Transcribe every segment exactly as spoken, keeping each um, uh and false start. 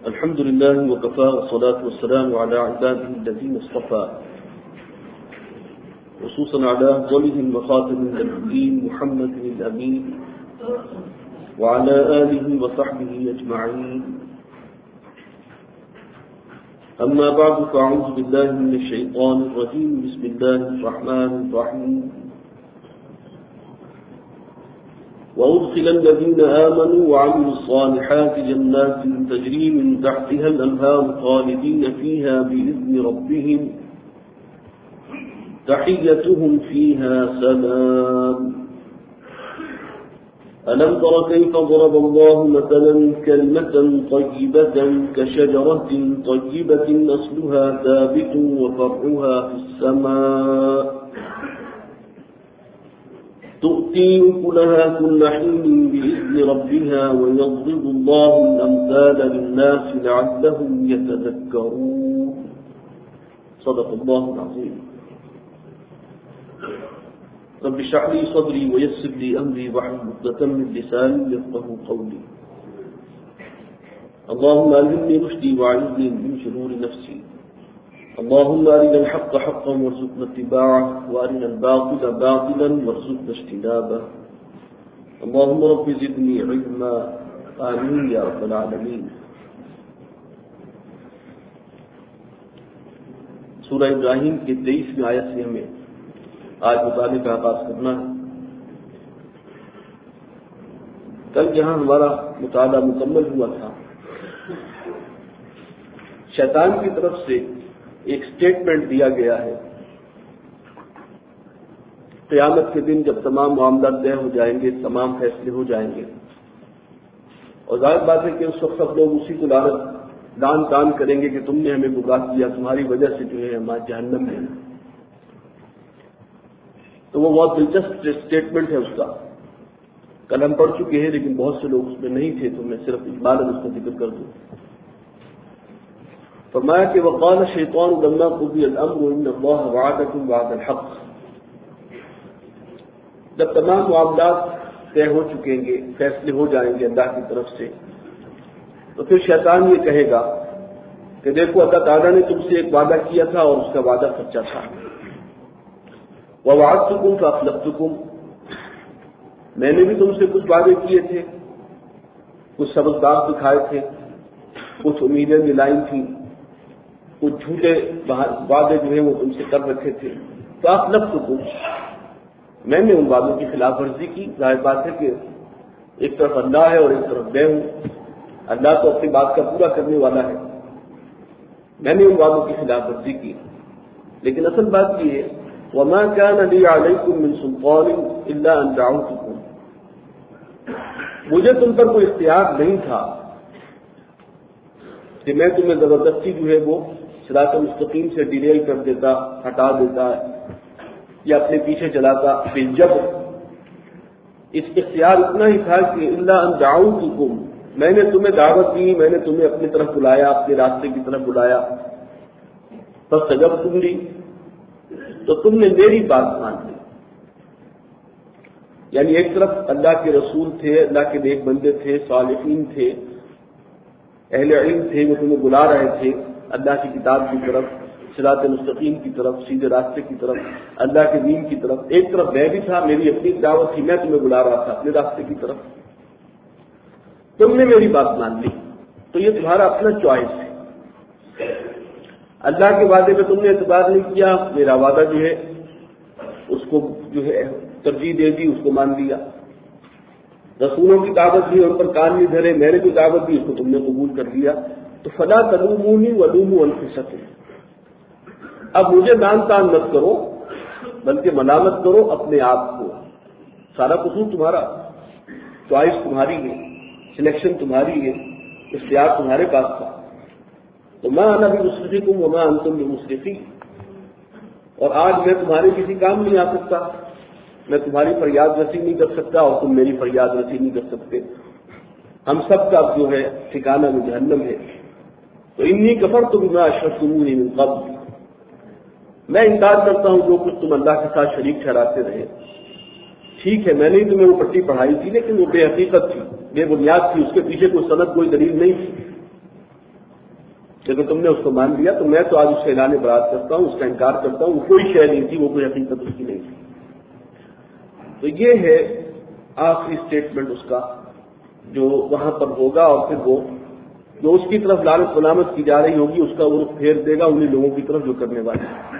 الحمد لله وكفى والصلاة والسلام على عباده الذين اصطفى خصوصا على أفضلهم وخاتم النبيين محمد الأمين وعلى آله وصحبه أجمعين. أما بعد فأعوذ بالله من الشيطان الرجيم. بسم الله الرحمن الرحيم. وأدخل الذين آمنوا وعملوا الصالحات جنات تجري من تحتها الأنهار خالدين فيها بإذن ربهم تحيتهم فيها سلام. ألم تر كيف ضرب الله مثلا كلمة طيبة كشجرة طيبة أصلها ثابت وفرعها في السماء تؤتي أكلها كل حين بإذن ربها ويضرب الله الأمثال للناس لعلهم يتذكرون. صدق الله العظيم. رب اشرح لي صدري ويسر لي أمري واحلل عقدة من لساني يفقهوا قولي. اللهم ألهمني رشدي وأعذني من شرور نفسي. اللهم أرنا الحق حقا وارزقنا اتباعه وأرنا الباطل باطلا وارزقنا اجتنابه. اللهم رب زدني علما. آمين يا رب العالمين. سورہ ابراہیم کے تیئیسویں آیت سے ہمیں آج مطالعے کا آغاز کرنا ہے. کل جہاں ہمارا مطالعہ مکمل ہوا تھا، شیطان کی طرف سے ایک سٹیٹمنٹ دیا گیا ہے قیامت کے دن جب تمام معاملات طے ہو جائیں گے، تمام فیصلے ہو جائیں گے، اور ظاہر بات ہے کہ اس وقت سب لوگ اسی کو لعنت دان تان کریں گے کہ تم نے ہمیں گمراہ کیا، تمہاری وجہ سے جو ہے ہمارے جہنم میں. تو وہ بہت دلچسپ اسٹیٹمنٹ ہے اس کا. کل ہم پڑھ چکے ہیں لیکن بہت سے لوگ اس میں نہیں تھے، تو میں صرف اجمالاً اس کا ذکر کر دوں. فرمایا کہ وقال الشیطان لما قضی الامر ان اللہ وعدکم وعد الحق. جب تمام معاملات طے ہو چکیں گے، فیصلے ہو جائیں گے اللہ کی طرف سے، تو پھر شیطان یہ کہے گا کہ دیکھو اللہ تعالیٰ نے تم سے ایک وعدہ کیا تھا اور اس کا وعدہ سچا تھا. وَوَعَدْتُكُمْ فَأَخْلَفْتُكُمْ. میں نے بھی تم سے کچھ وعدے کیے تھے، کچھ سبقدار دکھائے تھے، کچھ امیدیں دلائی تھیں، کچھ جھوٹے وعدے جو ہیں وہ تم سے کر رکھے تھے. فَأَخْلَفْتُكُمْ. میں نے ان وعدوں کی خلاف ورزی کی. ظاہر بات ہے کہ ایک طرف اللہ ہے اور ایک طرف میں ہوں. اللہ تو اپنی بات کا پورا کرنے والا ہے. میں نے ان وعدوں کی خلاف ورزی کی. لیکن اصل بات یہ ہے وَمَا كَانَ لِي عَلَيْكُمْ مِنْ سُلْطَانٍ إِلَّا أَنْ دَعَوْتُكُمْ. مجھے تم پر کوئی اختیار نہیں تھا کہ میں تمہیں زبردستی جو ہے وہ صراط مستقیم سے ڈیریل کر دیتا، ہٹا دیتا یا اپنے پیچھے چلاتا. جب اس اختیار اتنا ہی تھا کہ إِلَّا أَنْ دَعَوْتُكُمْ. میں نے تمہیں دعوت دی، میں نے تمہیں اپنی طرف بلایا، اپنے راستے کی طرف بلایا. فَاسْتَجَبْتُمْ لِي. تو تم نے میری بات مان لی. یعنی ایک طرف اللہ کے رسول تھے، اللہ کے نیک بندے تھے، صالحین تھے، اہل علم تھے، وہ تمہیں بلا رہے تھے اللہ کی کتاب کی طرف، صراط مستقیم کی طرف، سیدھے راستے کی طرف، اللہ کے دین کی طرف. ایک طرف میں بھی تھا، میری اپنی دعوت تھی، میں تمہیں بلا رہا تھا اپنے راستے کی طرف. تم نے میری بات مان لی. تو یہ تمہارا اپنا چوائس ہے. اللہ کے وعدے پہ تم نے اعتبار نہیں کیا، میرا وعدہ جو ہے اس کو جو ہے ترجیح دے دی، اس کو مان لیا. رسولوں کی دعوت دی، ان پر کان نہیں دھرے. میں نے جو دعوت دی اس کو تم نے قبول کر لیا. تو فلا تلومونی ولوموا انفسکم. اب مجھے دان تان مت کرو، بلکہ ملامت کرو اپنے آپ کو. سارا قصور تمہارا، چوائس تمہاری ہے، سلیکشن تمہاری ہے، اختیار تمہارے پاس تھا. تو میں انا بمصرخکم وما انتم بمصرخی. اور آج میں تمہارے کسی کام نہیں آ سکتا، میں تمہاری فریاد رسی نہیں کر سکتا اور تم میری فریاد رسی نہیں کر سکتے. ہم سب کا جو ہے ٹھکانہ میں جہنم ہے. تو انی کفرت بما اشرکتمونی من قبل. میں انکار کرتا ہوں جو کچھ تم اللہ کے ساتھ شریک ٹھہراتے رہے. ٹھیک ہے میں نے ہی تمہیں وہ پٹی پڑھائی تھی، لیکن وہ بے حقیقت تھی، بے بنیاد تھی، اس کے پیچھے کوئی سند کوئی دلیل نہیں تھی. لیکن تم نے اس کو مان لیا تو میں تو آج اس سے اعلان برات کرتا ہوں، اس کا انکار کرتا ہوں، وہ کوئی شے نہیں تھی، وہ کوئی حقیقت اس کی نہیں تھی۔ تو یہ ہے آخری اسٹیٹمنٹ اس کا جو وہاں پر ہوگا، اور پھر وہ جو اس کی طرف لعنت ملامت کی جا رہی ہوگی اس کا وہ رخ پھیر دے گا انہیں لوگوں کی طرف جو کرنے والے ہیں۔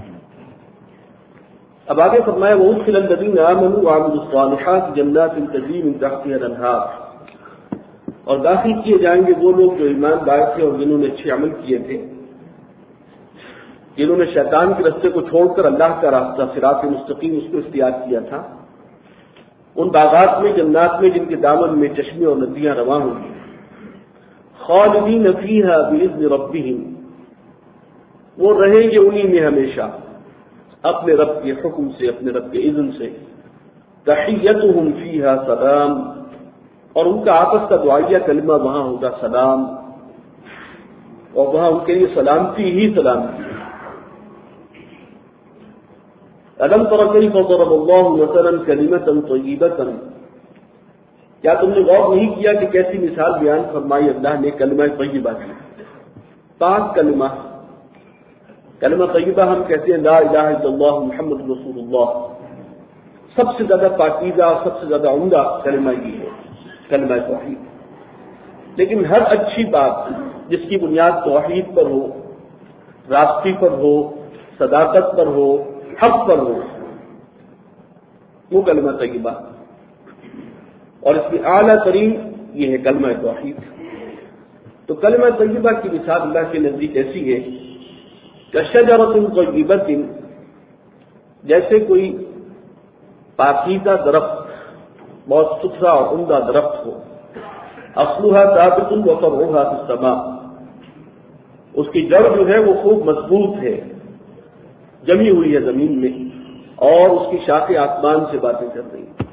اب آگے فرمایا وَأُدْخِلَ الَّذِينَ آمَنُوا وَعَمِلُوا الصَّالِحَاتِ جَنَّاتٍ تَجْرِي مِن تَحْتِهَا الْأَنْهَارُ، اور داخل کیے جائیں گے وہ لوگ جو ایمان لائے تھے اور جنہوں نے اچھے عمل کیے تھے، جنہوں نے شیطان کے راستے کو چھوڑ کر اللہ کا راستہ صراط مستقیم اس کو اختیار کیا تھا، ان باغات میں، جنات میں، جن کے دامن میں چشمے اور ندیاں رواں ہوں گی، خالدین فیہا بإذن ربہم، وہ رہیں گے انہی میں ہمیشہ اپنے رب کے حکم سے، اپنے رب کے اذن سے، تحیتہم فیہا سلام، اور ان کا آپس کا دعائیہ کلمہ وہاں ہوگا سلام، اور وہاں ان کے لیے سلامتی ہی سلامتی۔ أَلَمْ تَرَ كَيْفَ ضَرَبَ اللَّهُ مَثَلًا كَلِمَةً طَيِّبَةً، کیا تم نے غور نہیں کیا کہ کیسی مثال بیان فرمائی اللہ نے کلمہ طیبہ کی، پاک کلمہ۔ کلمہ طیبہ ہم کہتے ہیں لا الہ الا اللہ محمد رسول اللہ، سب سے زیادہ پاکیزہ اور سب سے زیادہ عمدہ کلمہ یہ ہے، کلمہ توحید۔ لیکن ہر اچھی بات جس کی بنیاد توحید پر ہو، راستی پر ہو، صداقت پر ہو، حق پر ہو، وہ کلمہ طیبہ، اور اس کی اعلیٰ ترین یہ ہے کلمہ توحید۔ تو کلمہ طیبہ کی مثال اللہ کے نزدیک ایسی ہے کشجرۃ طیبۃ، جیسے کوئی پاکیزہ درخت، بہت ستھرا اور عمدہ درخت ہو، اصلھا ثابت وفرعھا فی السماء، اس کی جڑ جو ہے وہ خوب مضبوط ہے، جمی ہوئی ہے زمین میں، اور اس کی شاخیں آسمان سے باتیں کر رہی ہیں۔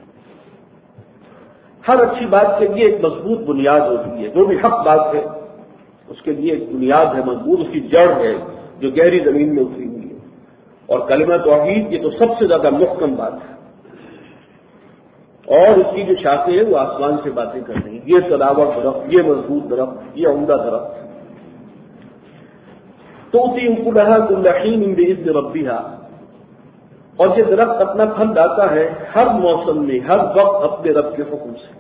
ہر اچھی بات کے لیے ایک مضبوط بنیاد ہوتی ہے، جو بھی حق بات ہے اس کے لیے ایک بنیاد ہے مضبوط، اس کی جڑ ہے جو گہری زمین میں اتری ہوئی ہے، اور کلمہ توحید یہ تو سب سے زیادہ محکم بات ہے، اور اس کی جو شاخیں ہیں وہ آسمان سے باتیں کر رہی ہیں۔ یہ تلاوت درخت، یہ مضبوط درخت، یہ عمدہ درخت، تؤتی اکلھا کل حین بإذن ربھا، اور یہ درخت اپنا پھل لاتا ہے ہر موسم میں، ہر وقت اپنے رب کے حکم سے۔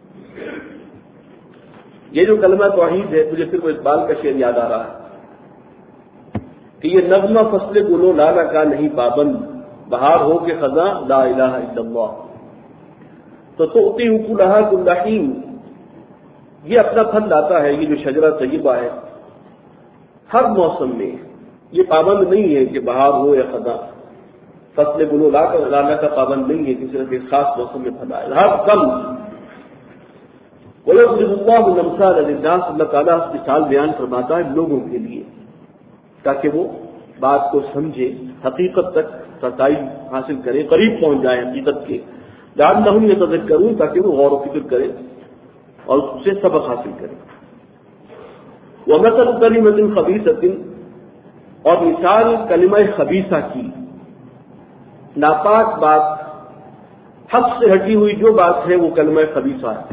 یہ جو کلمہ توحید ہے، مجھے پھر وہ اقبال کا شعر یاد آ رہا ہے کہ یہ نغمہ فصل گل و لالا کا نہیں پابند، بہار ہو کے خزاں لا الہ الا اللہ۔ تو تؤتی اکلھا کل حین، یہ اپنا پھل لاتا ہے، یہ جو شجرہ طیبہ ہے، ہر موسم میں، یہ پابند نہیں ہے کہ بہار ہو یا خزاں، فصل گل و لالا کا پابند نہیں ہے کہ صرف ایک خاص موسم میں پھل آئے، ہر کم۔ وَيَضْرِبُ اللَّهُ الْأَمْثَالَ لِلنَّاسِ، اللہ تعالیٰ مثال بیان فرماتا ہے لوگوں کے لیے تاکہ وہ بات کو سمجھے، حقیقت تک رسائی حاصل کرے، قریب پہنچ جائے حقیقت کے، لعلہم یتذکرون، تاکہ وہ غور و فکر کرے اور اس سے سبق حاصل کرے۔ وَمَثَلُ كَلِمَةٍ خَبِیثَةٍ، اور مثال کلمہ خبیثہ کی، ناپاک بات، حق سے ہٹی ہوئی جو بات ہے وہ کلمہ خبیثہ ہے،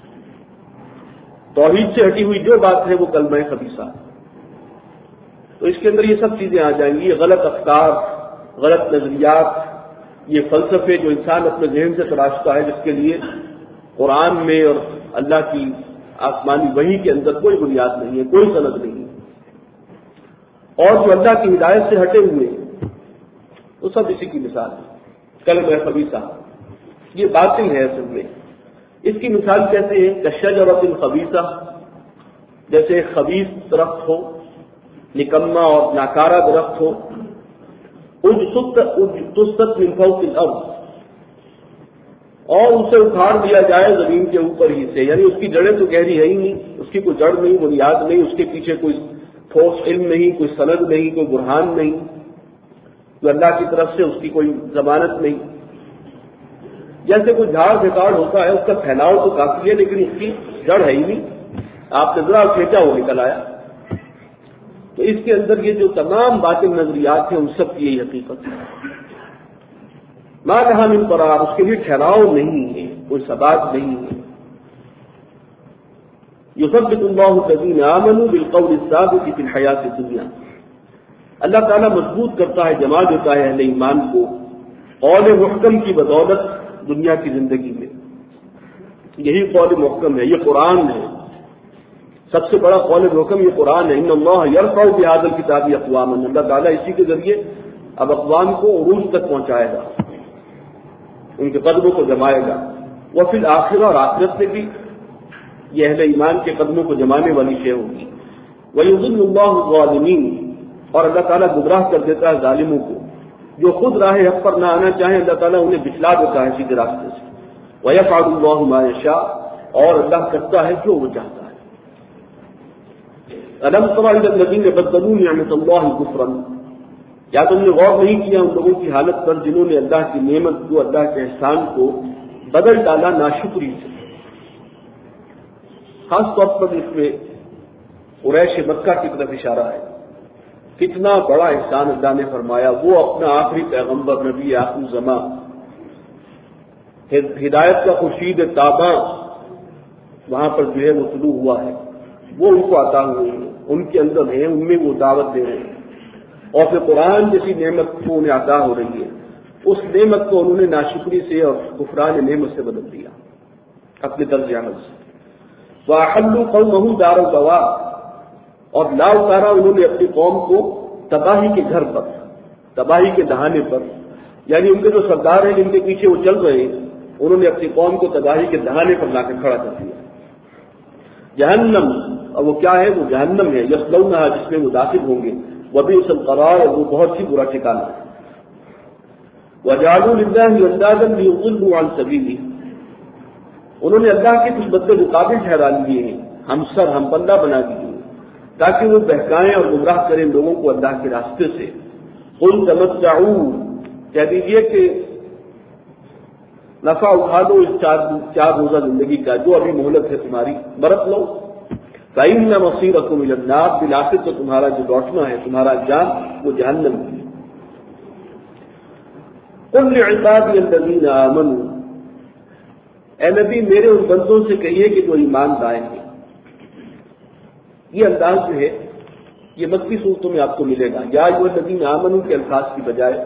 توحید سے ہٹی ہوئی جو بات ہے وہ کلمہ خبیثہ ہے۔ تو اس کے اندر یہ سب چیزیں آ جائیں گی، یہ غلط افکار، غلط نظریات، یہ فلسفے جو انسان اپنے ذہن سے تراشتا ہے، جس کے لیے قرآن میں اور اللہ کی آسمانی وحی کے اندر کوئی بنیاد نہیں ہے، کوئی سند نہیں ہے، اور جو اللہ کی ہدایت سے ہٹے ہوئے وہ سب اسی کی مثال ہے۔ کلمہ خبیثہ یہ باطل ہے اصل میں۔ اس کی مثال کیسے ہے؟ کشجرۃ خبیثہ، جیسے ایک خبیث درخت ہو، نکما اور ناکارہ درخت ہو، اجتثت من فوق الارض، اور اسے اکھاڑ دیا جائے زمین کے اوپر ہی سے، یعنی اس کی جڑیں تو گہری ہے ہی نہیں، اس کی کوئی جڑ نہیں، بنیاد نہیں، اس کے پیچھے کوئی ٹھوس علم نہیں، کوئی سند نہیں، کوئی برہان نہیں، تو اللہ کی طرف سے اس کی کوئی ضمانت نہیں۔ جیسے کوئی جھاڑ جھکاڑ ہوتا ہے، اس کا پھیلاؤ تو کافی ہے لیکن اس کی جڑ ہے ہی نہیں، آپ نے ذرا کھینچا وہ نکل آیا۔ تو اس کے اندر یہ جو تمام باطل نظریات ہیں ان سب کی یہی حقیقت ہے۔ ما لہا من قرار، اس کے لیے ٹھہراؤ نہیں ہے، کوئی ثبات نہیں ہے۔ یثبت اللہ الذین آمنوا بالقول الثابت فی الحیات الدنیا، اللہ تعالیٰ مضبوط کرتا ہے، جمع دیتا ہے اہل ایمان کو قول محکم کی بدولت دنیا کی زندگی میں۔ یہی قول محکم ہے، یہ قرآن ہے، سب سے بڑا قول محکم یہ قرآن ہے۔ ان اللہ یرفع بہذا الکتاب اقواما، اللہ تعالیٰ اسی کے ذریعے اب اقوام کو عروج تک پہنچائے گا، ان کے قدموں کو جمائے گا۔ وہ فی الآخرہ، اور آخرت سے بھی یہ اہل ایمان کے قدموں کو جمانے والی شے ہوگی۔ وَيُضِلُّ اللَّهُ الظَّالِمِينَ، اور اللہ تعالیٰ گمراہ کر دیتا ہے ظالموں کو، جو خود راہ حق پر نہ آنا چاہیں اللہ تعالیٰ انہیں بچلا دیتا ہے سیدھے راستے سے۔ وَيَفْعَلُ اللَّهُ مَا يَشَاءُ، اور اللہ کرتا ہے جو وہ چاہتا ہے۔ أَلَمْ تَرَ إِلَى الَّذِينَ بَدَّلُوا نِعْمَةَ اللَّهِ كُفْرًا، کیا تم نے غور نہیں کیا ان لوگوں کی حالت پر جنہوں نے اللہ کی نعمت کو، اللہ کے احسان کو بدل ڈالا ناشکری سے؟ خاص طور پر اس میں قریش مکہ کی طرف اشارہ ہے۔ کتنا بڑا احسان اللہ نے فرمایا، وہ اپنا آخری پیغمبر نبی آخر زمان، ہدایت کا خورشید تاباں وہاں پر جو ہے وہ طلوع ہوا ہے، وہ ان کو عطا ہوئے ہیں، ان کے اندر ہیں، ان میں وہ دعوت دے رہے ہیں، اور پھر قرآن جیسی نعمت کو انہیں عطا ہو رہی ہے، اس نعمت کو انہوں نے ناشکری سے اور کفران نعمت سے بدل دیا اپنے طرز عمل سے۔ وَأَحَلُّوا قَوْمَهُمْ دَارَ الْبَوَارِ، اور لا اتارا انہوں نے اپنی قوم کو تباہی کے گھر پر، تباہی کے دہانے پر، یعنی ان کے جو سردار ہیں جن کے پیچھے وہ چل رہے ہیں انہوں نے اپنی قوم کو تباہی کے دہانے پر لا کے کھڑا کر دیا۔ جہنم، اور وہ کیا ہے؟ وہ جہنم ہے، یصلونھا، جس میں وہ داخل ہوں گے، وبئس القرار، اور وہ بہت ہی برا ٹھکانہ ہے۔ وجعلوا للہ اندادا لیضلوا عن سبیلہ، انہوں نے اللہ کے کچھ بدل مقابل ٹھہرا لیے ہیں، ہم سر ہم پلہ بنا دیے تاکہ وہ بہکائیں اور گمراہ کریں لوگوں کو اللہ کے راستے سے۔ قل تمتعوا، کہہ دیجیے کہ نفع اٹھا لو اس چار چار روزہ زندگی کا، جو ابھی مہلت ہے تمہاری، برت لو۔ فإن مصيركم إلى النار، بالآخر تو تمہارا جو لوٹنا ہے، تمہارا جان وہ جہنم ہے۔ قل لعبادي الذين آمنوا، اے نبی میرے ان بندوں سے کہیے کہ جو ایمان لائے ہیں۔ یہ انداز جو ہے یہ مکی صورتوں میں آپ کو ملے گا، یا ایھا الذین آمنوا کے الفاظ کی بجائے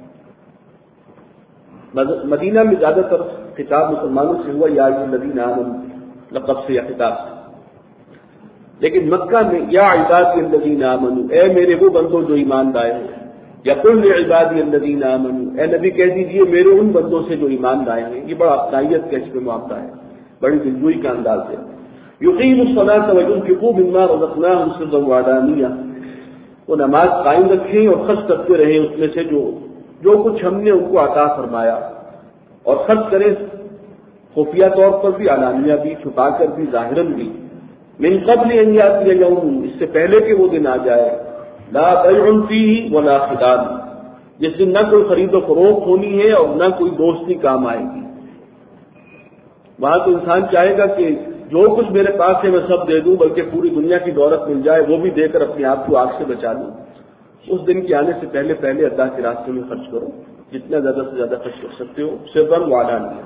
مدینہ میں زیادہ تر خطاب مسلمانوں سے ہوا، یا ایھا الذین آمنوا لقب سے یا خطاب سے، لیکن مکہ میں یا عبادی الذین آمنوا، اے میرے وہ بندوں جو ایمان لائے ہیں، یا قل لعبادی الذین آمنوا، اے نبی کہہ دیجیے میرے ان بندوں سے جو ایمان لائے ہیں۔ یہ بڑا افنائیت کا اس میں معاملہ ہے، بڑی دلجوئی کا انداز ہے۔ یقیموا الصلاۃ وینفقوا مما رزقناہم سرا وعلانیہ، وہ نماز قائم رکھیں اور خرچ کرتے رہیں اس میں سے جو جو کچھ ہم نے ان کو عطا فرمایا، اور خرچ کریں خفیہ طور پر بھی، علانیہ بھی، چھپا کر بھی، ظاہراً بھی۔ من قبل ان یاتی یوم، اس سے پہلے کہ وہ دن آ جائے، لا بیع فیہ ولا خلال، جس دن نہ کوئی خرید و فروخت ہونی ہے اور نہ کوئی دوستی کام آئے گی۔ وہاں تو انسان چاہے گا کہ جو کچھ میرے پاس ہے میں سب دے دوں، بلکہ پوری دنیا کی دولت مل جائے وہ بھی دے کر اپنے آپ کو آگ سے بچا لوں۔ اس دن کے آنے سے پہلے پہلے اللہ کے راستے میں خرچ کرو، جتنا زیادہ سے زیادہ خرچ کر سکتے ہو، سرا وعلانیہ۔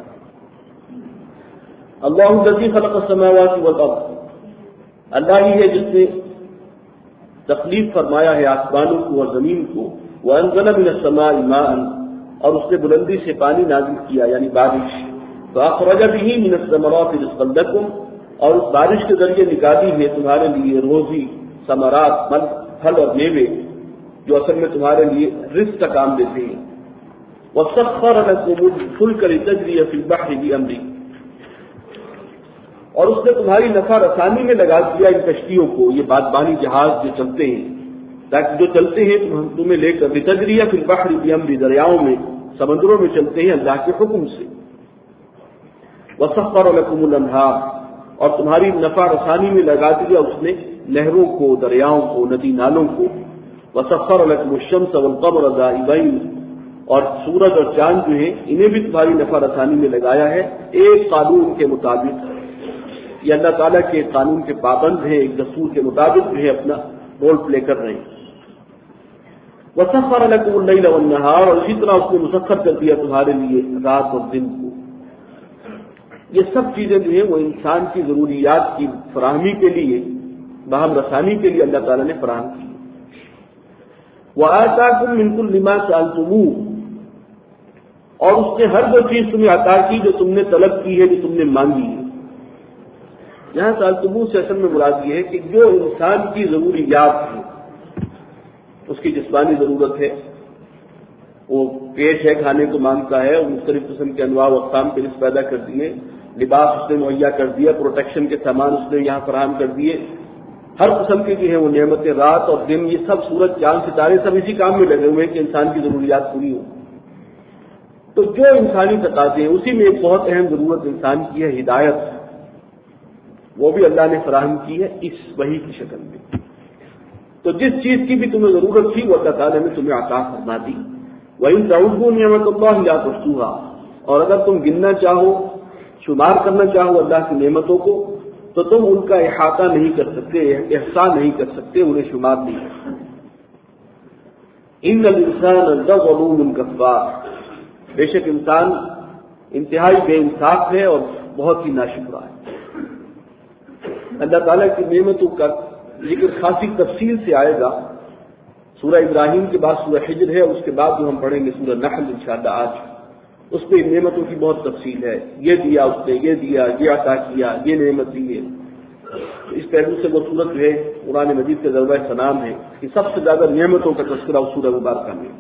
اللہ الذی خلق السماوات والارض، اللہ ہی ہے جس نے تخلیق فرمایا ہے آسمانوں کو اور زمین کو، وانزل من السماء ماء، اور اس نے بلندی سے پانی نازل کیا یعنی بارش، فاخرج به من الثمرات رزقا لكم، اور اس بارش کے ذریعے نکالی ہے تمہارے لیے روزی، ثمرات، پھل اور میوے جو اصل میں تمہارے لیے رزق کا کام دیتے ہیں۔ وسخر لكم الفلك لتجري في البحر بأمره، اور اس نے تمہاری نفع رسانی میں لگا دیا ان کشتیوں کو، یہ بادبانی جہاز جو چلتے ہیں، تاکہ جو چلتے ہیں تمہیں لے کر، لتجري في البحر بأمره، دریاؤں میں، سمندروں میں چلتے ہیں اللہ کے حکم سے۔ وسخر لكم الانہار، اور تمہاری نفع رسانی میں لگا دیا اس نے نہروں کو، دریاؤں کو، ندی نالوں کو۔ وسخر لكم الشمس والقمر دائبین، اور سورج اور چاند جو ہیں انہیں بھی تمہاری نفع رسانی میں لگایا ہے ایک قانون کے مطابق۔ یہ اللہ تعالیٰ کے قانون کے پابند ہیں، ایک دستور کے مطابق جو ہے اپنا رول پلے کر رہے ہیں۔ وسخر لكم الليل والنهار، اور اسی طرح اس نے مسخر کر دیا تمہارے لیے رات اور دن کو۔ یہ سب چیزیں جو ہیں وہ انسان کی ضروریات کی فراہمی کے لیے، باہم رسانی کے لیے اللہ تعالیٰ نے فراہم کی۔ وَآتَاكُم مِّن كُلِّ مَا سَأَلْتُمُوهُ، اور اس نے ہر وہ چیز تمہیں عطا کی جو تم نے طلب کی ہے، جو تم نے مانگی ہے۔ یہاں سألتموہ سے اصل میں مراد یہ ہے کہ جو انسان کی ضروریات ہیں، اس کی جسمانی ضرورت ہے، وہ پیٹ ہے، کھانے کو مانگتا ہے، اور مختلف قسم کے انواع و اقسام کے رزق پیدا کر دیے، لباس اس نے مہیا کر دیا، پروٹیکشن کے سامان اس نے یہاں فراہم کر دیے، ہر قسم کے جو ہیں وہ نعمتیں، رات اور دن، یہ سب سورج چاند ستارے سب اسی کام میں لگے ہوئے ہیں کہ انسان کی ضروریات پوری ہو۔ تو جو انسانی تقاضے ہیں اسی میں ایک بہت اہم ضرورت انسان کی ہے ہدایت، وہ بھی اللہ نے فراہم کی ہے اس وحی کی شکل میں۔ تو جس چیز کی بھی تمہیں ضرورت تھی وہ اللہ تعالیٰ نے تمہیں عطا فرما دی۔ وَإِن تَعُدُّوا نِعْمَتَ اللَّهِ لَا تُحْصُوهَا، اور اگر تم گننا چاہو، شمار کرنا چاہو اللہ کی نعمتوں کو، تو تم ان کا احاطہ نہیں کر سکتے، احصاء نہیں کر سکتے، انہیں شمار نہیں کر سکتے۔ إِنَّ الْإِنسَانَ لَظَلُومٌ كَفَّارٌ، بے شک انسان انتہائی بے انصاف ہے اور بہت ہی ناشکرا ہے۔ اللہ تعالیٰ کی نعمتوں کا ذکر خاصی تفصیل سے آئے گا، سورہ ابراہیم کے بعد سورہ حجر ہے، اور اس کے بعد جو ہم پڑھیں گے سورہ نحل انشاءاللہ آج، اس پہ نعمتوں کی بہت تفصیل ہے، یہ دیا اس نے، یہ دیا، یہ عطا کیا، یہ نعمت دی ہے۔ اس پہلو سے وہ سورت جو ہے قرآن مجید کے ضربہ سلام ہے کہ سب سے زیادہ نعمتوں کا تذکرہ اس سورہ مبارکہ میں۔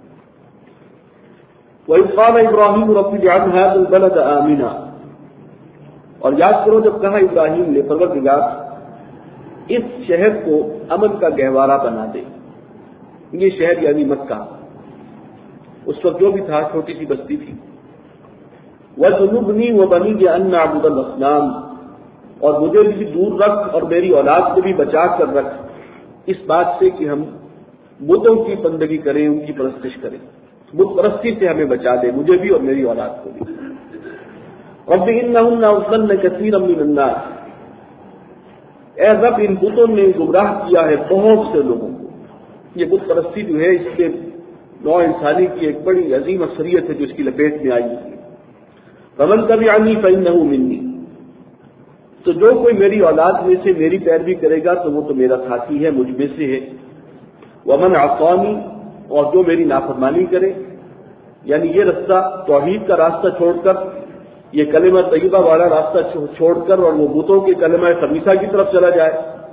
وَإِذْ قَالَ إِبْرَاهِيمُ رَبِّ اجْعَلْ هَٰذَا الْبَلَدَ آمِنًا، اور یاد کرو جب کہا ابراہیم نے پروردگار اس شہر کو امن کا گہوارہ بنا دے، یہ شہر یعنی مکہ، اس وقت جو بھی تھا چھوٹی سی بستی تھی۔ وَجُنُبْنِي وَبَنِيَّ أَن نَّعْبُدَ الْأَصْنَامَ، اور مجھے بھی دور رکھ اور میری اولاد کو بھی بچا کر رکھ اس بات سے کہ ہم بتوں کی بندگی کریں، ان کی پرستش کریں، بت پرستی سے ہمیں بچا دے، مجھے بھی اور میری اولاد کو بھی۔ رب انہن اضللن کثیرا من الناس، اے رب ان بتوں نے گمراہ کیا ہے بہت سے لوگوں کو۔ یہ بت پرستی جو ہے اس کے نوع انسانی کی ایک بڑی عظیم اثریت ہے جو اس کی لپیٹ میں آئی ہے۔ فمن تبعنی فانہ منی، تو جو کوئی میری اولاد میں سے میری پیروی کرے گا تو وہ تو میرا ساتھی ہے، مجھ میں سے ہے۔ ومن عصانی، اور جو میری نافرمانی کرے، یعنی یہ رستہ توحید کا راستہ چھوڑ کر، یہ کلمہ طیبہ والا راستہ چھوڑ کر اور وہ بتوں کے کلمہ خبیثہ کی طرف چلا جائے،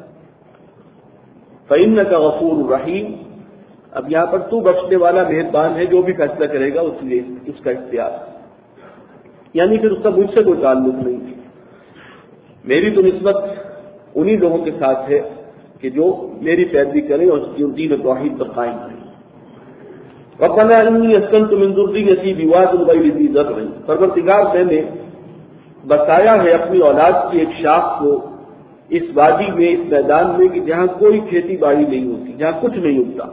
فإنک غفور رحیم، اب یہاں پر تو بخشنے والا مہربان ہے، جو بھی فیصلہ کرے گا اس لیے اس کا اختیار، یعنی پھر اس کا مجھ سے کوئی تعلق نہیں، میری تو نسبت انہی لوگوں کے ساتھ ہے کہ جو میری پیروی کریں اور دین و توحید پر قائم رہیں۔ ربنا انی اسکنت من ذریتی بواد غیر ذی زرع، پروردگار میں نے بسایا ہے اپنی اولاد کی ایک شاخ کو اس وادی میں، اس میدان میں کہ جہاں کوئی کھیتی باڑی نہیں ہوتی، جہاں کچھ نہیں اگتا،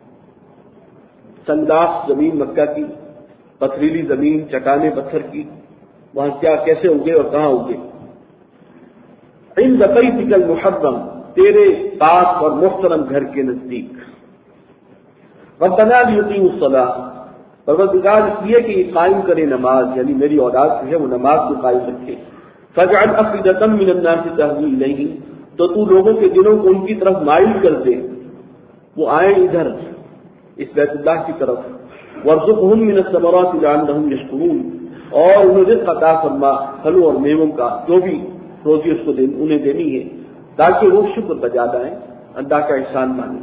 سنگلاخ زمین مکہ کی، پتھریلی زمین، چٹانیں پتھر کی، وہاں کیا کیسے اگے اور کہاں اگے۔ عند بیتک المحرم، تیرے پاک اور محترم گھر کے نزدیک۔ ربنا لیقیموا الصلاۃ، پروردگار اس لیے کہ یہ قائم کرے نماز، یعنی میری اولاد جو ہے وہ نماز کو قائم رکھے۔ فاجعل افئدۃ من الناس تهوی الیہم، تو تو لوگوں کے دلوں کو ان کی طرف مائل کر دے، وہ آئیں ادھر اس بیت اللہ کی طرف۔ وارزقہم من الثمرات لعلہم یشکرون، اور انہیں رزق عطا فرما پھلوں اور میووں کا، جو بھی روزی اس کو انہیں دینی ہے، تاکہ وہ شکر بجا لائیں، اللہ کا احسان مانیں۔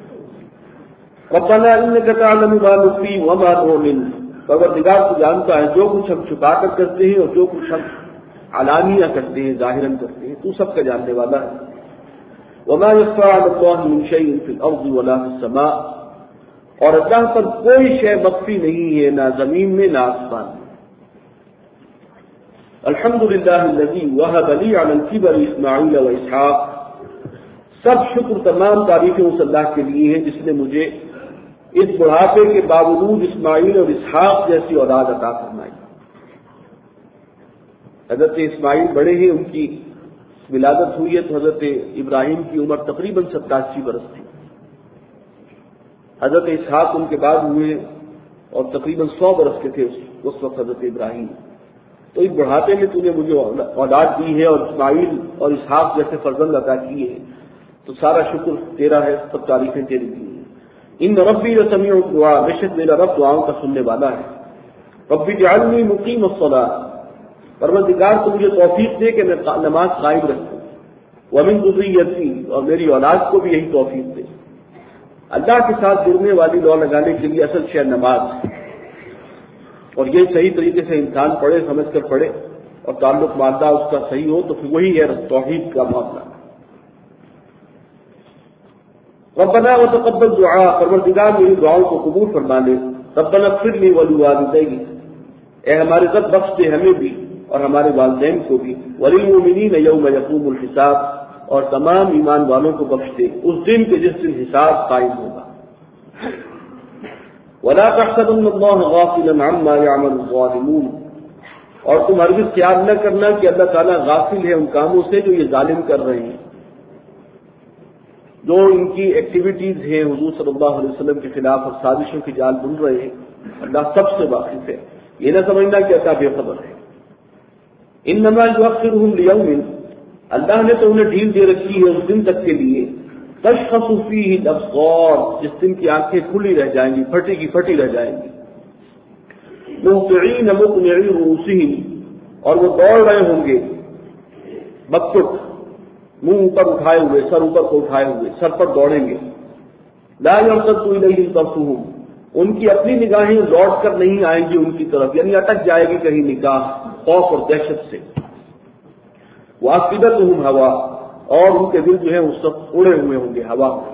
ربنا انک تعلم ما نخفی وما نعلن، پروردگار تو جانتا ہے جو کچھ ہم چھپا کر کرتے ہیں اور جو کچھ ہم علانیہ کرتے ہیں، ظاہراً کرتے ہیں، تو سب کا جاننے والا ہے۔ وما يخفى على الله من شيء في الارض ولا في السماء، اور اللہ پر کوئی شے مخفی نہیں ہے، نہ زمین میں نہ آسمان میں۔ الحمد للہ الذی وهب لي على الكبر اسماعیل واسحاق، سب شکر تمام تعریفیں اس اللہ کے لیے ہیں جس نے مجھے اس بڑھاپے کے باوجود اسماعیل اور اسحاق جیسی اولاد عطا فرمائی۔ حضرت اسماعیل بڑے ہیں، ان کی ولادت ہوئی ہے تو حضرت ابراہیم کی عمر تقریباً ستاسی برس تھی، حضرت اسحاق ان کے بعد ہوئے اور تقریباً سو برس کے تھے اس وقت حضرت ابراہیم۔ تو اس بڑھاپے میں تو نے مجھے اولاد دی ہے اور اسماعیل اور اسحاق جیسے فرزند عطا کیے ہیں، تو سارا شکر تیرا ہے، سب تعریفیں تیری دی ہیں۔ ان ربی لسمیع الدعاء، بے شک میرا رب دعاؤں کا سننے والا ہے۔ ربی اجعلنی مقیم الصلاۃ، پروردگار تو مجھے توفیق دے کہ میں نماز قائم رکھوں، ومن ذریتی، اور میری اولاد کو بھی یہی توفیق دے۔ اللہ کے ساتھ جڑنے والی لو لگانے کے لیے اصل شے نماز ہے، اور یہ صحیح طریقے سے انسان پڑھے، سمجھ کر پڑھے اور تعلق مادہ اس کا صحیح ہو تو پھر وہی ہے توحید کا معاملہ۔ ربنا وتقبل دعاء، پروردگار میری دعاؤں کو قبول فرما لے۔ ربنا اغفر لی ولوالدی، اے ہمارے رب بخش دے ہمیں بھی اور ہمارے والدین کو بھی، وللمؤمنین یوم یقوم الحساب، اور تمام ایمان والوں کو بخش دے اس دن کے جس دن حساب قائم ہوگا۔ ولا تحسبن اللہ غافلا عما يعمل الظالمون، اور تم ہرگز خیال نہ کرنا کہ اللہ تعالیٰ غافل ہے ان کاموں سے جو یہ ظالم کر رہے ہیں، جو ان کی ایکٹیویٹیز ہیں حضور صلی اللہ علیہ وسلم کے خلاف اور سازشوں کی جال بن رہے ہیں، اللہ سب سے واقف ہے، یہ نہ سمجھنا کہ اللہ بے خبر ہے۔ انما یؤخرهم لیوم، اللہ نے تو انہیں ڈھیل دے رکھی ہے اس دن تک کے لیے، تشخص فیہ الابصار، جس دن کی آنکھیں کھلی رہ جائیں گی، پھٹی کی پھٹی رہ جائیں گی، مہطعین مقنعی رؤوسہم، اور وہ دوڑ رہے ہوں گے مقتُع، منہ اوپر اٹھائے ہوئے، سر اوپر کو اٹھائے ہوئے، سر پر دوڑیں گے۔ لا یرتد الیہم طرفہم، ان کی اپنی نگاہیں لوٹ کر نہیں آئیں گی ان کی طرف، یعنی اٹک جائے گی کہیں نگاہ خوف اور دہشت سے۔ وافئدتہم ہوا، اور ان کے دل جو ہے اس وقت اڑے ہوئے ہوں گے ہوا میں۔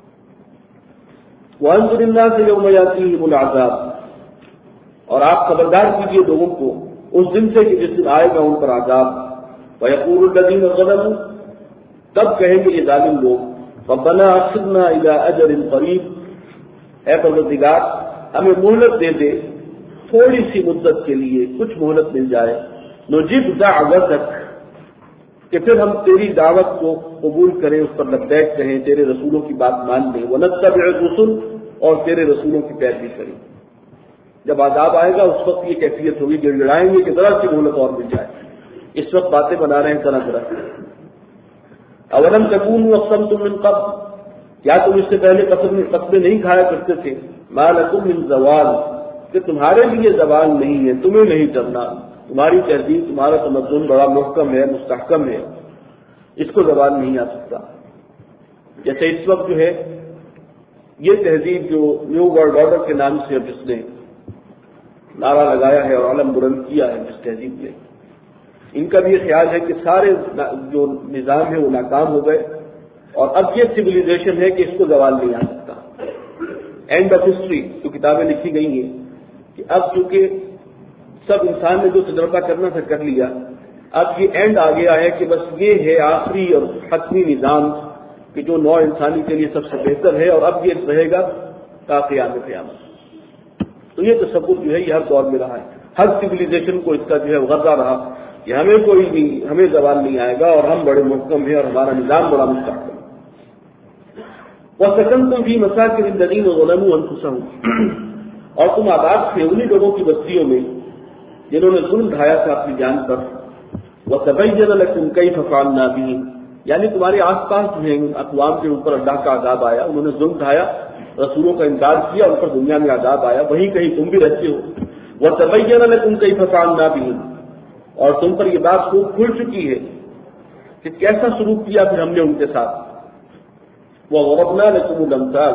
وانظر الناس یوم یاتیہم العذاب، اور آپ خبردار کیجیے لوگوں کو اس دن سے کہ جس دن آئے گا ان پر عذاب۔ ویقول الذین ظلموا، تب کہیں گے یہ ظالم لوگ، ربنا اخرنا الی اجل قریب، اے پروردگار ہمیں مہلت دے دے تھوڑی سی مدت کے لیے، کچھ مہلت مل جائے، نجب دعوتک، کہ پھر ہم تیری دعوت کو قبول کریں، اس پر لبیک کہیں، تیرے رسولوں کی بات مان لیں، ونتبع الرسل، اور تیرے رسولوں کی پیروی کریں۔ جب عذاب آئے گا اس وقت یہ کیفیت ہوگی، گڑ گڑائیں گے کہ ذرا سی مہلت اور مل جائے، اس وقت باتیں بنا رہے ہیں طرح طرح۔ اولم تکونوا اقسمتم من قبل، کیا تم اس سے پہلے قسمیں نہیں کھایا کرتے تھے، ما لکم من زوال، کہ تمہارے لیے زوال نہیں ہے، تمہیں نہیں ڈرنا، تمہاری تہذیب، تمہارا تمدن بڑا محکم ہے، مستحکم ہے، اس کو زوال نہیں آ سکتا۔ جیسے اس وقت جو ہے یہ تہذیب جو نیو ورلڈ آرڈر کے نام سے جس نے نعرہ لگایا ہے اور علم بلند کیا ہے جس تہذیب نے، ان کا بھی یہ خیال ہے کہ سارے جو نظام ہے وہ ناکام ہو گئے، اور اب یہ سویلائزیشن ہے کہ اس کو زوال نہیں آ سکتا۔ اینڈ آف ہسٹری جو کتابیں لکھی گئی ہیں کہ اب چونکہ سب انسان نے جو تجربہ کرنا تھا کر لیا، اب یہ اینڈ آ گیا ہے کہ بس یہ ہے آخری اور حتمی نظام کہ جو نوع انسانی کے لیے سب سے بہتر ہے، اور اب یہ رہے گا تا قیام قیامت۔ تو یہ تصور جو ہے یہ ہر دور میں رہا ہے، ہر سویلائزیشن کو اس کا جو ہے غرضہ رہا کہ ہمیں کوئی نہیں، ہمیں زوال نہیں آئے گا، اور ہم بڑے محکم ہیں اور ہمارا نظام بڑا مستحکم ہے۔ وَسَكَنْتُمْ فِي مَسَاكِنِ الَّذِينَ ظَلَمُوا أَنفُسَهُمْ، اور تم آباد تھے انہی لوگوں کی بستیوں میں جنہوں نے ظلم ڈھایا تھا اپنی جان پر۔ وَتَبَيَّنَ لَكُمْ كَيْفَ فَعَلْنَا بِهِمْ، یعنی تمہارے آس پاس جو ہیں اقوام کے اوپر اللہ کا عذاب آیا، انہوں نے ظلم ڈھایا، رسولوں کا انکار کیا، ان پر دنیا میں عذاب آیا، وہیں کہیں تم بھی رہتے ہو۔ وَتَبَيَّنَ لَكُمْ كَيْفَ فَعَلْنَا بِهِمْ، اور تم پر یہ بات خوب کھل چکی ہے کہ کیسا سلوک کیا پھر ہم نے ان کے ساتھ۔ وَضَرَبْنَا لَكُمُ الْأَمْثَالَ،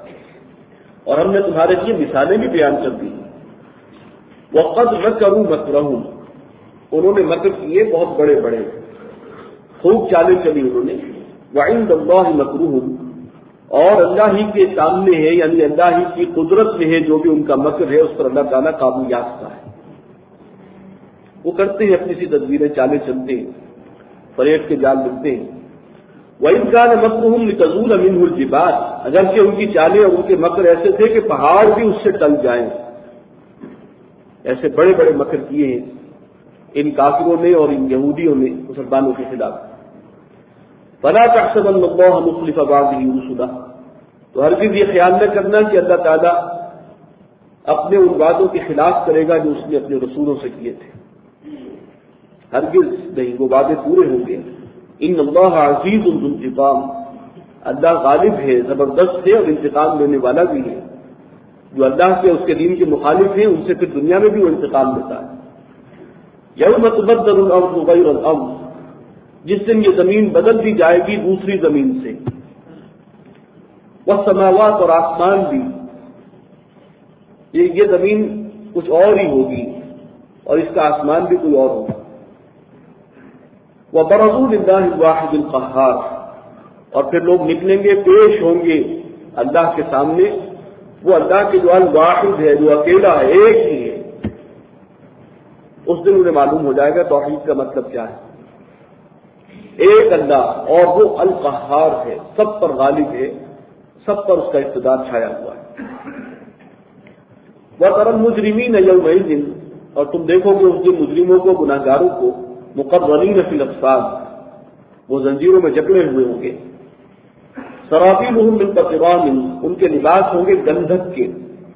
اور ہم نے تمہارے لیے مثالیں بھی بیان کر دی۔ وَقَدْ مَكَرُوا مَكْرَهُمْ، انہوں نے مکر کیے بہت بڑے بڑے، خوب چالیں چلی انہوں نے۔ وَعِندَ اللَّهِ مَكْرُهُمْ، اور اللہ ہی کے سامنے ہے، یعنی اللہ ہی کی قدرت میں ہے جو بھی ان کا مکر ہے اس پر اللہ تعالیٰ قابو یافتہ ہے۔ وہ کرتے ہیں اپنی سی تدبیریں، چالیں چلتے ہیں، فریب کے جال بنتے ہیں۔ وَإِذْ كَانَ مَكْرُهُمْ لِتَزُولَ مِنْهُ الْجِبَالُ، اگرچہ ان کی چالیں اور ان کے مکر ایسے تھے کہ پہاڑ بھی اس سے ٹل جائیں، ایسے بڑے بڑے مکر کیے ہیں ان کافروں نے اور ان یہودیوں نے مسلمانوں کے خلاف۔ فَلَا تَحْسَبَنَّ اللَّهَ مُخْلِفَ وَعْدِهِ رُسُلَهُ، تو ہرگز یہ خیال نہ کرنا کہ اللہ تعالیٰ اپنے ان وعدوں کے خلاف کرے گا جو اس نے اپنے رسولوں سے کیے تھے۔ ہرگز نہیں، وہ وعدے پورے ہوں گے۔ ان اللہ عزیز ذو انتقام، اللہ غالب ہے، زبردست ہے اور انتقام لینے والا بھی ہے۔ جو اللہ کے اس کے دین کے مخالف ہیں ان سے پھر دنیا میں بھی وہ انتقام لیتا ہے۔ یوم تبدل الارض غیر الارض، جس دن یہ زمین بدل دی جائے گی دوسری زمین سے، والسماوات، اور آسمان بھی، یہ یہ زمین کچھ اور ہی ہوگی اور اس کا آسمان بھی کوئی اور ہوگا۔ وبرزوا للہ الواحد القہار، اور پھر لوگ نکلیں گے، پیش ہوں گے اللہ کے سامنے، وہ اللہ کے جو الواحد ہے، جو اکیلا ہے، ایک ہی ہے۔ اس دن انہیں معلوم ہو جائے گا توحید کا مطلب کیا ہے۔ ایک اللہ، اور وہ القہار ہے، سب پر غالب ہے، سب پر اس کا اقتدار چھایا ہوا ہے۔ وَتَرَى الْمُجْرِمِينَ يَوْمَئِذٍ، اور تم دیکھو گے اس دن مجرموں کو، گناہگاروں کو، مقرنین فی الاصفاد، وہ زنجیروں میں جکڑے ہوئے ہوں گے۔ سرابیلہم من قطران، ان کے لباس ہوں گے گندھک کے،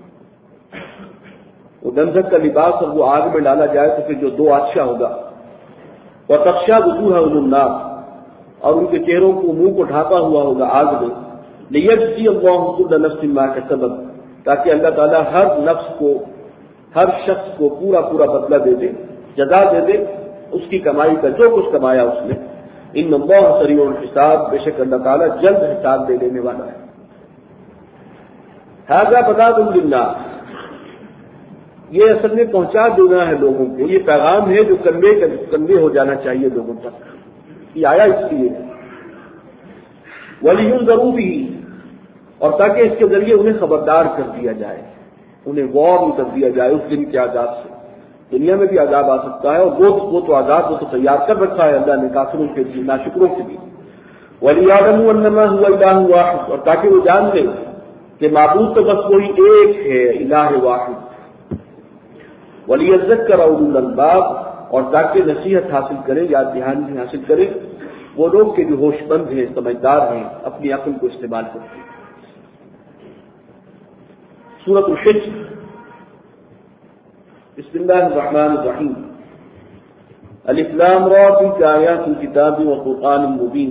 وہ گندھک کا لباس، اور وہ آگ میں ڈالا جائے تو پھر جو دو آتشا ہوگا۔ وتغشا وجوہہم النار، اور ان کے چہروں کو، منہ کو ڈھانپا ہوا ہوگا آگ میں۔ لیجزی اللہ کل نفس ما کسبت، تاکہ اللہ تعالیٰ ہر نفس کو، ہر شخص کو پورا پورا بدلہ دے دے، جزا دے دے اس کی کمائی کا، جو کچھ کمایا اس نے۔ ان اللہ سریع الحساب، بے شک اللہ تعالیٰ جلد حساب دے لینے والا ہے۔ ھذا بلاغ للناس، یہ اصل میں پہنچا دینا ہے لوگوں کو، یہ پیغام ہے جو کنوے کنوے ہو جانا چاہیے لوگوں تک، یہ آیا اس لیے۔ وَلِيُنذَرُوا بِهِ، اور تاکہ اس کے ذریعے انہیں خبردار کر دیا جائے، انہیں وارن کر دیا جائے اس دن کے عذاب سے۔ دنیا میں بھی عذاب آ سکتا ہے، اور وہ وہ تو عذاب وہ تو تیار کر رکھا ہے اللہ نے کافروں کے لیے، ناشکروں کے لیے۔ وَلِيَعْلَمُوا أَنَّمَا هُوَ إِلَٰهٌ وَاحِدٌ، اور تاکہ وہ جان لیں کہ معبود تو بس وہی ایک ہے، الہ واحد۔ وَلِيَذَّكَّرَ أُولُو الْأَلْبَابِ، اور تاکہ نصیحت حاصل کرے یا دھیان حاصل کرے وہ لوگ کہ جو ہوش مند ہیں، سمجھدار ہیں، اپنی عقل کو استعمال کرتے ہیں۔ سورۃ الحجر، بسم اللہ الرحمن الرحیم۔ الف لام را، تلک آیات الکتاب وقرآن مبین۔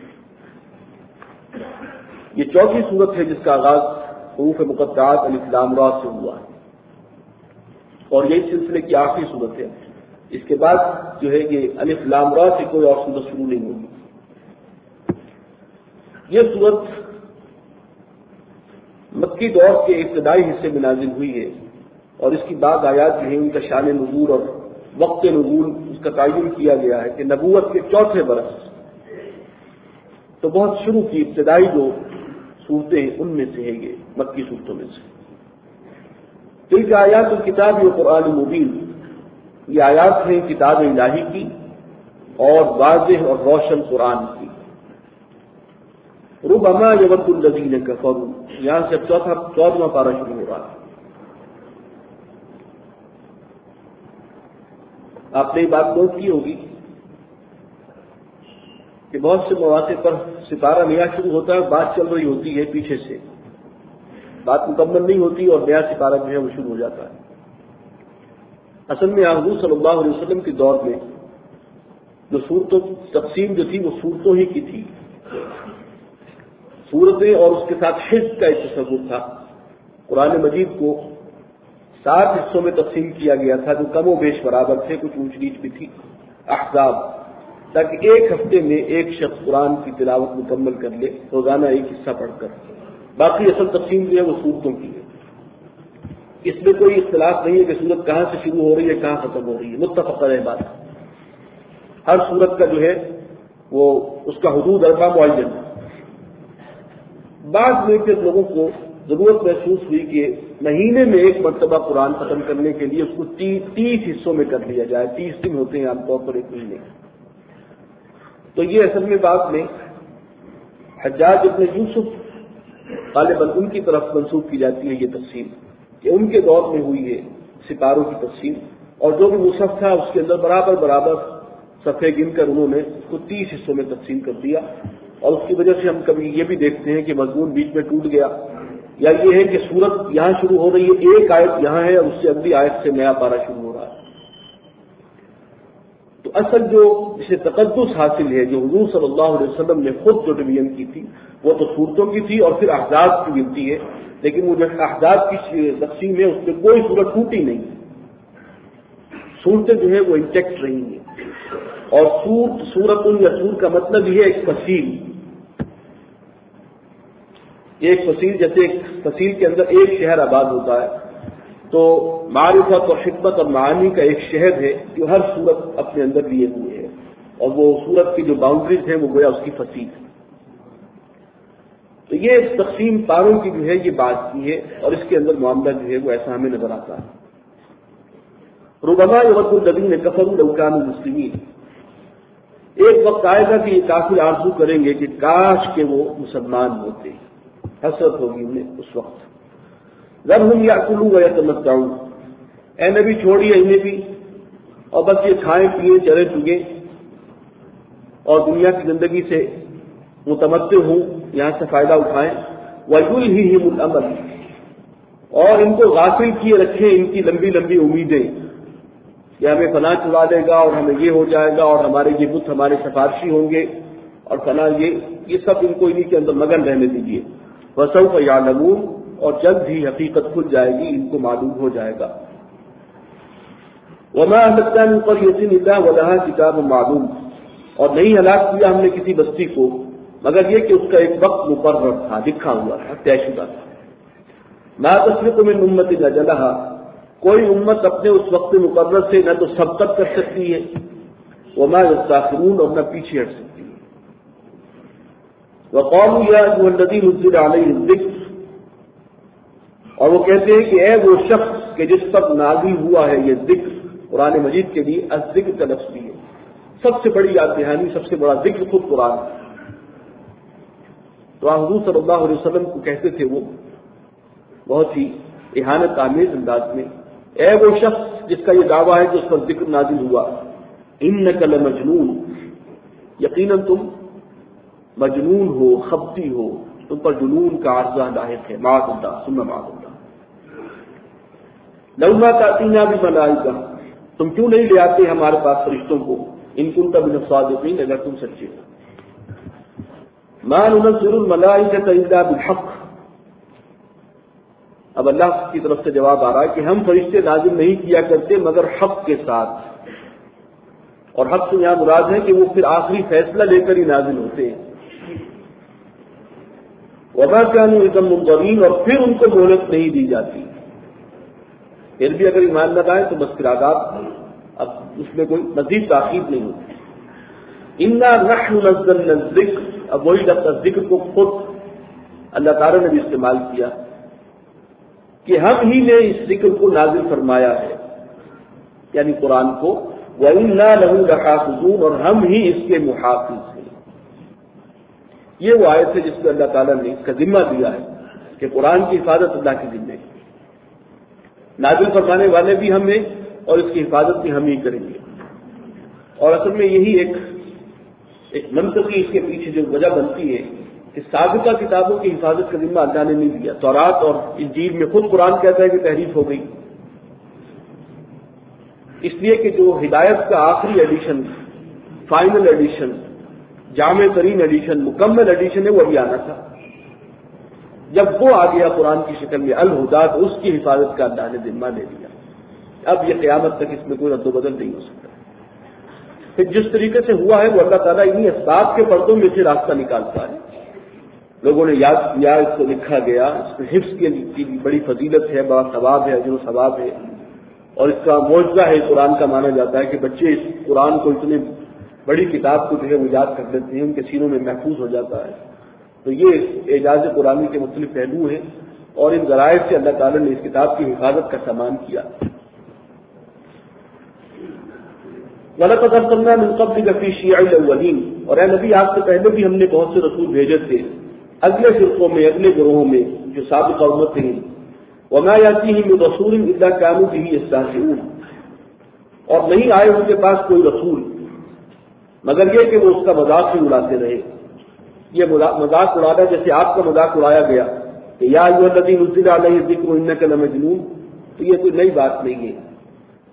یہ چوتھی سورت ہے جس کا آغاز حروف مقطعات الف لام را سے ہوا ہے، اور یہی سلسلے کی آخری صورت ہے۔ اس کے بعد جو ہے کہ الف لام را سے کوئی اور صورت شروع نہیں ہوگی۔ یہ صورت مکی دور کے ابتدائی حصے میں نازل ہوئی ہے، اور اس کی بعض آیات جو ہیں ان کا شان نزول اور وقت نزول اس کا تعین کیا گیا ہے کہ نبوت کے چوتھے برس، تو بہت شروع کی ابتدائی جو صورتیں ان میں سے ہیں یہ مکی صورتوں میں سے۔ تلک آیات الکتاب و قرآن مبین، یہ آیات ہیں کتاب الہی کی اور واضح اور روشن قرآن کی۔ ربما یود الذین کفروا، یہاں سے اب چوتھا چودواں پارہ شروع ہو رہا ہے۔ آپ نے یہ بات نوٹ کی ہوگی کہ بہت سے مواقع پر سپارہ نیا شروع ہوتا ہے، بات چل رہی ہوتی ہے پیچھے سے، بات مکمل نہیں ہوتی اور نیا سپارہ جو ہے وہ شروع ہو جاتا ہے۔ اصل میں حضور صلی اللہ علیہ وسلم کے دور میں جو صورتوں تقسیم جو تھی وہ صورتوں ہی کی تھی، صورتیں اور اس کے ساتھ حزب کا ایک تصور تھا۔ قرآن مجید کو سات حصوں میں تقسیم کیا گیا تھا جو کم و بیش برابر تھے، کچھ اونچ نیچ بھی تھی، احزاب، تاکہ ایک ہفتے میں ایک شخص قرآن کی تلاوت مکمل کر لے، روزانہ ایک حصہ پڑھ کر۔ باقی اصل تقسیم جو ہے وہ صورتوں کی ہے۔ اس میں کوئی اختلاف نہیں ہے کہ سورت کہاں سے شروع ہو رہی ہے کہاں ختم ہو رہی ہے، متفق علیہ بات۔ ہر سورت کا جو ہے وہ اس کا حدود اربع معین ہے۔ بعض میں کے لوگوں کو ضرورت محسوس ہوئی کہ مہینے میں ایک مرتبہ قرآن ختم کرنے کے لیے اس کو تیس حصوں میں کر لیا جائے، تیس دن ہوتے ہیں عام طور پر ایک مہینے۔ تو یہ اصل میں بات میں حجاج ابن یوسف غالباً ان کی طرف منسوب کی جاتی ہے یہ تقسیم، کہ ان کے دور میں ہوئی ہے سپاروں کی تقسیم، اور جو بھی مصحف تھا اس کے اندر برابر برابر صفحے گن کر انہوں نے اس کو تیس حصوں میں تقسیم کر دیا، اور اس کی وجہ سے ہم کبھی یہ بھی دیکھتے ہیں کہ مضمون بیچ میں ٹوٹ گیا، یا یہ ہے کہ سورت یہاں شروع ہو رہی ہے، ایک آیت یہاں ہے اور اس سے اگلی آیت سے نیا پارہ شروع ہو رہا ہے۔ تو اصل جو جسے تقدس حاصل ہے، جو حضور صلی اللہ علیہ وسلم نے خود جو ڈویژن کی تھی وہ تو صورتوں کی تھی اور پھر احزاب کی گنتی ہے، لیکن وہ جو احزاب کی تقسیم ہے اس میں کوئی صورت ٹوٹی نہیں، صورتیں جو ہے وہ انٹیکٹ رہی ہیں. اور سور سورت یا سور کا مطلب یہ ہے ایک فصیل، ایک فصیل، جیسے ایک فصیل کے اندر ایک شہر آباد ہوتا ہے، تو معرفت اور حکمت اور معانی کا ایک شہر ہے جو ہر صورت اپنے اندر لیے ہوئے ہے، اور وہ صورت کی جو باؤنڈریز ہیں وہ گویا اس کی فصیل ہے. تو یہ تقسیم پاروں کی جو ہے یہ بات کی ہے، اور اس کے اندر معاملہ جو ہے وہ ایسا ہمیں نظر آتا ہے. ربما یود الذین کفروا لو کانوا مسلمین، ایک وقت آئے گا کہ یہ کافر آرزو کریں گے کہ کاش کہ وہ مسلمان ہوتے، حسرت ہوگی انہیں اس وقت. ذرہم یاکلوا ویتمتعوا، اے نبی چھوڑیے انہیں بھی اور بس یہ کھائیں پیئیں چلے چگے اور دنیا کی زندگی سے متمتع ہوں، یہاں سے فائدہ اٹھائیں. وَيُلْهِهِمُ الْأَمَلُ، اور ان کو غافل کیے رکھیں ان کی لمبی لمبی امیدیں کہ ہمیں فلاں چلا دے گا اور ہمیں یہ ہو جائے گا اور ہمارے یہ بت ہمارے سفارشی ہوں گے اور فلاں یہ یہ سب ان کو انہی کے اندر مگن رہنے دیجیے. وَسَوْفَ يَعْلَمُونَ، اور جلد ہی حقیقت کھل جائے گی، ان کو معلوم ہو جائے گا. وَمَا أَهْلَكْنَا مِنْ قَرْيَةٍ إِلَّا وَلَهَا كِتَابٌ مَّعْلُومٌ، اور نہیں ہلاک کیا ہم نے کسی بستی کو مگر یہ کہ اس کا ایک وقت مقرر تھا، لکھا ہوا تھا، طے شدہ تھا. مَا تَسْبِقُ مِنْ أُمَّةٍ أَجَلَهَا، کوئی امت اپنے اس وقت مقرر سے نہ تو سبقت کر سکتی ہے، وَمَا يَسْتَأْخِرُونَ، اور نہ پیچھے ہٹ سکتی ہے. وَقَالُوا يَا أَيُّهَا الَّذِي نُزِّلَ عَلَيْهِ الذِّكْرُ، اور وہ کہتے ہیں کہ اے وہ شخص کہ جس پر نازل ہوا ہے یہ ذکر، قرآن مجید کے لیے الذکر کا لفظ بھی ہے. سب سے بڑی یاد دہانی، سب سے بڑا ذکر خود قرآن ہے. تو حضور صلی اللہ علیہ وسلم کو کہتے تھے وہ بہت ہی اہانت آمیز انداز میں، اے وہ شخص جس کا یہ دعویٰ ہے کہ اس پر ذکر نازل ہوا، انک لمجنون، یقیناً تم مجنون ہو، خبتی ہو، تم پر جنون کا عارضہ لاحق ہے. معاذ اللہ ثم معاذ اللہ. لولا تأتینا بملائکہ، تم کیوں نہیں لے آتے ہمارے پاس فرشتوں کو، ان کنت من الصادقین، اگر تم سچے ہو. ما ننزل الملائکۃ الا بالحق، اب اللہ کی طرف سے جواب آ رہا ہے کہ ہم فرشتے نازل نہیں کیا کرتے مگر حق کے ساتھ، اور حق سے یہاں مراد ہے کہ وہ پھر آخری فیصلہ لے کر ہی نازل ہوتے ہیں. وما كانوا اذا منظرین، اور پھر ان کو مہلت نہیں دی جاتی. پھر بھی اگر ایمان نہ لائیں تو بس پھر عذاب، اب اس میں کوئی مزید تاخیر نہیں ہوتی. انا نحن نزلنا الذکر، اب وہی لفظ ذکر کو خود اللہ تعالیٰ نے بھی استعمال کیا کہ ہم ہی نے اس ذکر کو نازل فرمایا ہے، یعنی قرآن کو. وَإِنَّا لَهُ لَحَافِظُونَ، اور ہم ہی اس کے محافظ ہیں. یہ وہ آیت ہے جس میں اللہ تعالیٰ نے اس کا ذمہ دیا ہے کہ قرآن کی حفاظت اللہ کے ذمہ ہے. نازل فرمانے والے بھی ہم ہیں اور اس کی حفاظت بھی ہم ہی کریں گے. اور اصل میں یہی ایک ایک منطقی اس کے پیچھے جو وجہ بنتی ہے کہ سابقہ کتابوں کی حفاظت کا ذمہ اللہ نے نہیں دیا. تورات اور انجیل میں خود قرآن کہتا ہے کہ تحریف ہو گئی، اس لیے کہ جو ہدایت کا آخری ایڈیشن، فائنل ایڈیشن، جامع ترین ایڈیشن، مکمل ایڈیشن ہے وہ ابھی آنا تھا. جب وہ آ گیا قرآن کی شکل میں الہدیٰ، تو اس کی حفاظت کا اللہ نے ذمہ لے لیا. اب یہ قیامت تک اس میں کوئی رد و بدل نہیں ہو سکتا. پھر جس طریقے سے ہوا ہے وہ اللہ تعالیٰ انہی اسباب کے پردوں میں سے راستہ نکالتا ہے. لوگوں نے یاد کیا، اس کو لکھا گیا، اس میں حفظ کی بڑی فضیلت ہے، بڑا ثواب ہے، اجر و ثواب ہے، اور اس کا معجزہ ہے قرآن کا. مانا جاتا ہے کہ بچے اس قرآن کو اتنے بڑی کتاب کو جو ہے وہ یاد کر لیتے ہیں، ان کے سینوں میں محفوظ ہو جاتا ہے. تو یہ اعجاز قرآنی کے مختلف پہلو ہیں، اور ان ذرائع سے اللہ تعالیٰ نے اس کتاب کی حفاظت کا سامان کیا. وَلَقَدْ أَرْسَلْنَا مِن قَبْلِكَ فِي شِيَعِ الْأَوَّلِينَ، اور اے نبی آپ سے پہلے بھی ہم نے بہت سے رسول بھیجے تھے اگلے فرقوں میں، اگلے گروہوں میں جو سابقہ امتیں ہیں. وَمَا يَأْتِيهِم مِّن رَّسُولٍ إِلَّا كَانُوا بِهِ يَسْتَهْزِئُونَ، اور نہیں آئے ان کے پاس کوئی رسول مگر یہ کہ وہ اس کا مذاق ہی اڑاتے رہے. یہ مذاق اڑانا جیسے آپ کا مذاق اڑایا گیا کہ یا ایھا الذی نزل علیہ الذکر انک لمجنون، تو یہ کوئی نئی بات نہیں ہے.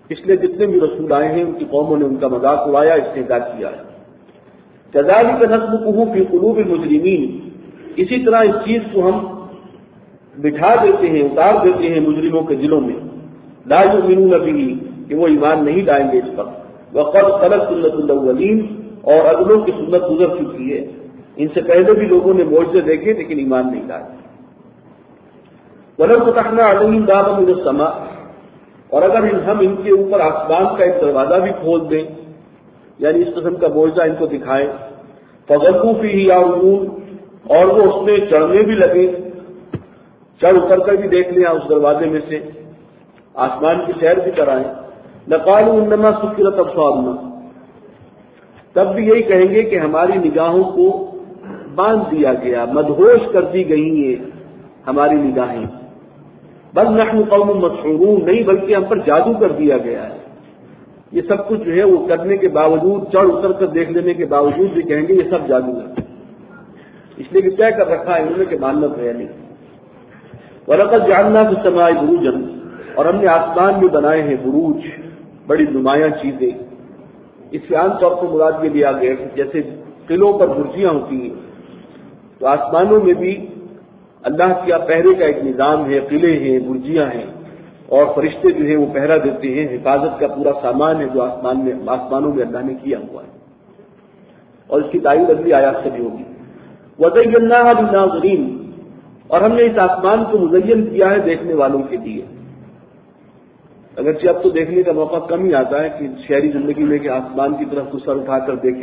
پچھلے جتنے بھی رسول آئے ہیں ان کی قوموں نے ان کا مذاق اڑایا، استہزاء کیا ہے۔ كذلك نسلكه في قلوب المجرمين، اسی طرح اس چیز کو ہم بٹھا دیتے ہیں، اتار دیتے ہیں مجرموں کے دلوں میں، لا يؤمنون به، کہ وہ ایمان نہیں لائیں گے اس پر، وقد خلت سنت الاولین، اور اگلوں کی سنت گزر چکی ہے، ان سے پہلے بھی لوگوں نے معجزے دیکھے لیکن ایمان نہیں لائے۔ وَلَوْ فَتَحْنَا عَلَيْهِمْ بَابًا مِنَ السَّمَاءِ، اور اگر ہم ان کے اوپر آسمان کا ایک دروازہ بھی کھول دیں، یعنی اس قسم کا معجزہ ان کو دکھائیں، فَظَلُّوا فِيهِ يَعْرُجُونَ، اور وہ اس میں چڑھنے بھی لگے، چڑھ اتر کر بھی دیکھ لیں اس دروازے میں سے، آسمان کی سیر بھی کرائیں، لَقَالُوا إِنَّمَا سُكِّرَتْ أَبْصَارُنَا، تب بھی یہی کہیں گے کہ ہماری نگاہوں کو باندھ دیا گیا، مدہوش کر دی گئی ہیں ہماری نگاہیں، بل نحن قوم مسحورون، نہیں بلکہ ہم پر جادو کر دیا گیا ہے۔ یہ سب کچھ جو ہے وہ کرنے کے باوجود، چڑھ اتر کر دیکھ لینے کے باوجود بھی کہیں گے یہ سب جادو ہے، اس لیے کہ طے کر رکھا ہے انہوں نے کہ ماننا تو ہے نہیں۔ وَلَقَدْ جَعَلْنَا فِي السَّمَاءِ بُرُوجًا، اور ہم نے آسمان میں بنائے ہیں بروج، بڑی نمایاں چیزیں، اس سے عام طور پر مراد یہ لیا گیا کہ جیسے قلعوں پر برجیاں ہوتی ہیں، تو آسمانوں میں بھی اللہ کیا پہرے کا ایک نظام ہے، قلعے ہیں، برجیاں ہیں، اور فرشتے جو ہیں وہ پہرا دیتے ہیں، حفاظت کا پورا سامان ہے جو آسمان میں آسمانوں میں اللہ نے کیا ہوا ہے، اور اس کی تائید اگلی آیات سے بھی ہوگی۔ وَزَيَّنَّاهَا لِلنَّاظِرِينَ، اور ہم نے اس آسمان کو مزین کیا ہے دیکھنے والوں کے لیے، اگرچہ اب تو دیکھنے کا موقع کم ہی آتا ہے کہ شہری زندگی میں کہ آسمان کی طرف کو سر اٹھا کر دیکھے،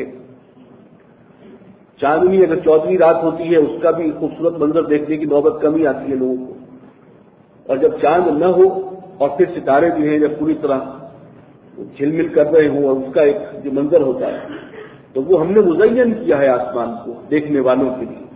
چاندنی اگر چودہویں رات ہوتی ہے اس کا بھی خوبصورت منظر دیکھنے کی نوبت کم ہی آتی ہے لوگوں کو، اور جب چاند نہ ہو اور پھر ستارے جو ہیں جب پوری طرح جھل مل کر رہے ہوں اور اس کا ایک جو منظر ہوتا ہے تو وہ ہم نے مزین کیا ہے آسمان کو دیکھنے والوں کے لیے۔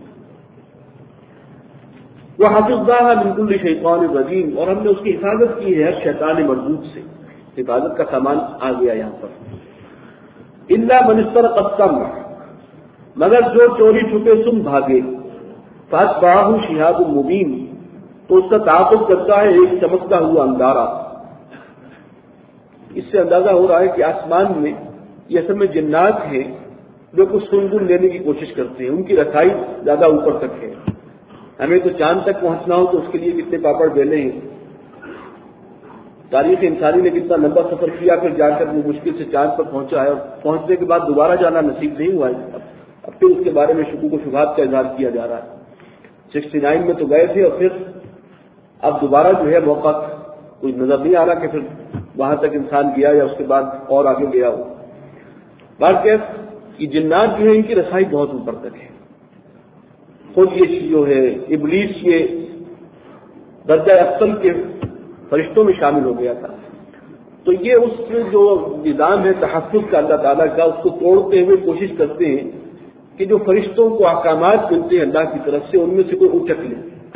وَحَفِظْنَاهَا مِنْ كُلِّ شَيْطَانٍ رَجِيمٍ، اور ہم نے اس کی حفاظت کی ہے شیطان مردود سے، حفاظت کا سامان آ گیا یہاں پر۔ إِلَّا مَنِ اسْتَرَقَ السَّمْعَ، مگر جو چوری چھپے سن بھاگے، فَأَتْبَعَهُ شِهَابٌ مُبِينٌ، تو اس کا تعاقب کرتا ہے ایک چمکتا ہوا اندارہ۔ اس سے اندازہ ہو رہا ہے کہ آسمان میں یہ اصل میں جنات ہیں جو کچھ سنگن لینے کی کوشش کرتے ہیں، ان کی رسائی زیادہ اوپر تک ہے، ہمیں تو چاند تک پہنچنا ہو تو اس کے لیے کتنے پاپڑ بیلے ہیں، تاریخ انسانی نے کتنا لمبا سفر کیا پھر جا کر وہ مشکل سے چاند پر پہنچا ہے، اور پہنچنے کے بعد دوبارہ جانا نصیب نہیں ہوا ہے، اب پھر اس کے بارے میں شکوک و شبہات کا اظہار کیا جا رہا ہے۔ سکسٹی نائن میں تو گئے تھے اور پھر اب دوبارہ جو ہے موقع کوئی نظر نہیں آ رہا کہ پھر وہاں تک انسان گیا یا اس کے بعد اور آگے گیا ہو۔ بات کیا کہ جنات جو ہے ان کی رسائی بہت اوپر تک ہے، خود یہ جو ہے ابلیس یہ درجہ افضل کے فرشتوں میں شامل ہو گیا تھا، تو یہ اس جو نظام ہے تحفظ کا اللہ تعالیٰ کا، اس کو توڑتے ہوئے کوشش کرتے ہیں کہ جو فرشتوں کو احکامات ملتے ہیں اللہ کی طرف سے ان میں سے کوئی اچک لے،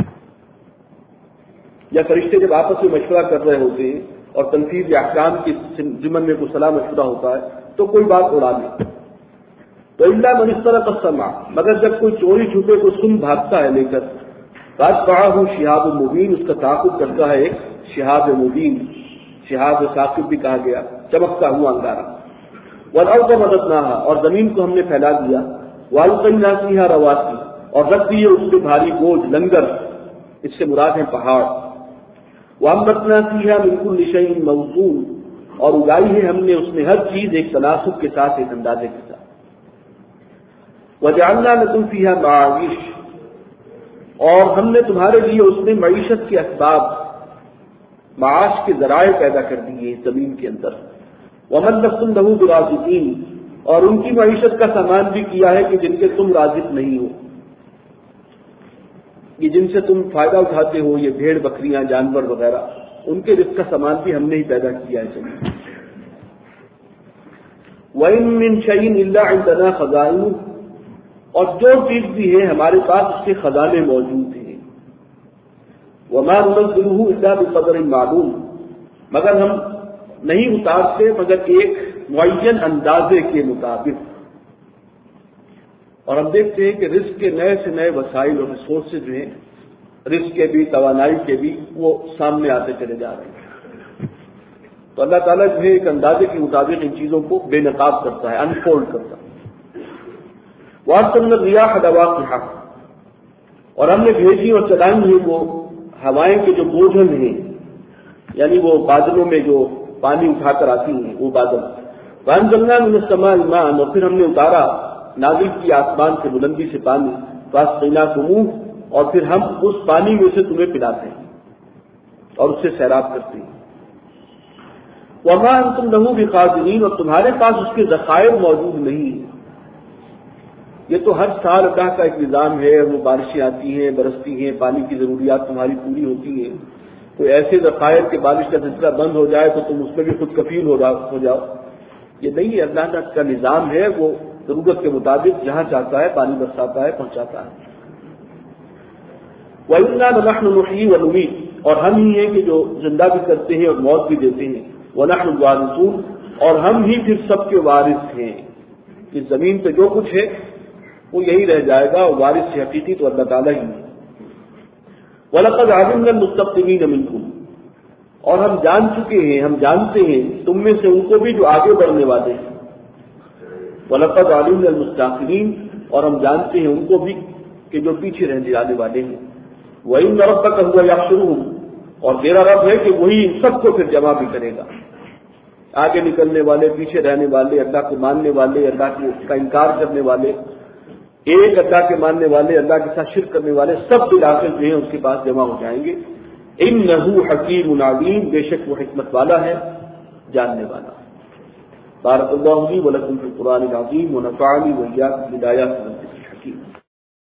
یا فرشتے جب آپس میں مشورہ کر رہے ہوتے ہیں اور تنفیذ احکام کے ضمن میں کوئی صلاح مشورہ ہوتا ہے تو کوئی بات اڑا لے، تو اللہ من استرق السمع، مگر جب کوئی چوری چھپے کو سن بھاگتا ہے لے کر، فاتبعہ شہاب مبین، اس کا تعاقب کرتا ہے ایک شہاب مبین، شہاب ثاقب بھی کہا گیا، چمکتا ہوا انگارہ۔ والارض مددناها، اور زمین کو ہم نے پھیلا دیا، والقینا فیہا رواسی، اور رکھ دیے اس پہ بھاری بوجھ لنگر، اس سے مراد ہیں پہاڑ۔ وانبتنا فیہا من کل شیء موزون، اور اگائی ہے ہم نے اس میں ہر چیز ایک تناسب کے ساتھ، ایک اندازے کے ساتھ۔ وجعلنا لکم فیہا معایش، اور ہم نے تمہارے لیے اس میں معیشت کے اسباب، معاش کے ذرائع پیدا کر دیے زمین کے اندر۔ ومن لستم لہ برازقین، اور ان کی معیشت کا سامان بھی کیا ہے کہ جن کے تم رازق نہیں ہو، یہ جن سے تم فائدہ اٹھاتے ہو، یہ بھیڑ بکریاں جانور وغیرہ، ان کے رزق کا سامان بھی ہم نے ہی پیدا کیا ہے زمین۔ وَإِن مِّن شَيْءٍ إِلَّا عِندَنَا خَزَائِنُهُ، اور جو چیز بھی ہے ہمارے پاس اس کے خزانے موجود ہیں۔ وَمَا نُنَزِّلُهُ إِلَّا بِقَدْرٍ مَّعْلُومٍ، مگر ہم نہیں اتارتے مگر ایک معین اندازے کے مطابق۔ اور ہم دیکھتے ہیں کہ رزق کے نئے سے نئے وسائل اور ریسورسز جو ہیں، رزق کے بھی، توانائی کے بھی، وہ سامنے آتے چلے جا رہے ہیں۔ تو اللہ تعالیٰ جو ہے ایک اندازے کے مطابق ان چیزوں کو بے نقاب کرتا ہے، انفولڈ کرتا ہے۔ وَأَرْسَلْنَا الرِّيَاحَ لَوَاقِحَ، اور ہم نے بھیجی اور چلائی ہیں وہ ہوائیں کے جو بوجھل ہیں، یعنی وہ بادلوں میں جو پانی اٹھا کر آتی ہیں وہ بادل۔ وَأَنزَلْنَا مِنَ السَّمَاءِ مَاءً، اور پھر ہم نے اتارا نازل کیا آسمان سے بلندی سے پانی، فَأَسْقَيْنَاكُمُوهُ، اور پھر ہم اس پانی میں سے تمہیں پلاتے ہیں اور اس سے سیراب کرتے ہیں۔ وَمَا أَنتُمْ لَهُ بِقَادِرِينَ، اور تمہارے پاس اس کے ذخائر موجود نہیں ہیں۔ یہ تو ہر سال اللہ کا ایک نظام ہے، وہ بارشیں آتی ہیں، برستی ہیں، پانی کی ضروریات تمہاری پوری ہوتی ہیں، کوئی ایسے ذخائر کہ بارش کا سلسلہ بند ہو جائے تو تم اس میں بھی خود کفیل ہو جاؤ، یہ نہیں ہے۔ اللہ کا نظام ہے، وہ ضرورت کے مطابق جہاں چاہتا ہے پانی برساتا ہے، پہنچاتا ہے۔ وَإِنَّا لَنَحْنُ نُحْيِي وَنُمِيتُ، اور ہم ہی ہیں کہ جو زندہ بھی کرتے ہیں اور موت بھی دیتے ہیں۔ وَنَحْنُ الْوَارِثُونَ، اور ہم ہی پھر سب کے وارث ہیں۔ اس زمین پہ جو کچھ ہے وہ یہی رہ جائے گا، اور وارث حقیقی تو اللہ تعالیٰ ہی ہے۔ وَلَقَدْ عَلِمْنَا الْمُسْتَقْدِمِينَ مِنْكُمْ، اور ہم جان چکے ہیں، ہم جانتے ہیں تم میں سے ان کو بھی جو آگے بڑھنے والے ہیں۔ وَلَقَدْ عَلِمْنَا الْمُسْتَأْخِرِينَ، اور ہم جانتے ہیں ان کو بھی کہ جو پیچھے رہنے جانے والے ہیں۔ وَإِنَّ رَبَّكَ هُوَ يَحْشُرُهُمْ، اور تیرا رب ہے کہ وہی ان سب کو پھر جمع بھی کرے گا، آگے نکلنے والے، پیچھے رہنے والے، اللہ کو ماننے والے، اللہ کا انکار کرنے والے، ایک اللہ کے ماننے والے، اللہ کے ساتھ شرک کرنے والے، سب داخل جو ہیں اس کے پاس جمع ہو جائیں گے۔ اِنَّهُ حَكِيمٌ عَلِيمٌ، بے شک وہ حکمت والا ہے، جاننے والا ہے۔ بارک اللہ لی ولکم فی القرآن العظیم ونفعنی وإیاکم بآیات الذکر الحکیم۔